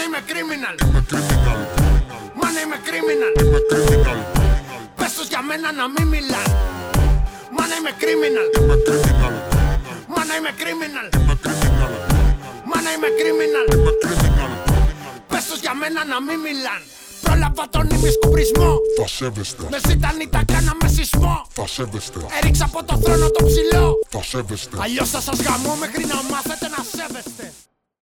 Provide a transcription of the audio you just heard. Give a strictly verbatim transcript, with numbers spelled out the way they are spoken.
Μάνα είμαι criminal. Είμαι criminal. Μάνα είμαι criminal. Είμαι criminal. Πες τους για μένα να μην μιλάν. Μάνα είμαι criminal. Είμαι criminal. Μάνα είμαι criminal. Είμαι criminal. Μάνα είμαι criminal. Είμαι criminal. Πες τους για μένα να μην μιλάν. Πρόλαβα τον ημισκουμπρισμό. Θα σέβεστε. Με ζήτανη τα κάναμε σεισμό. Θα σέβεστε. Έριξα από το θρόνο το ψηλό. Θα σέβεστε. Αλλιώς θα σας γαμώ μέχρι να μάθετε να σέβεστε.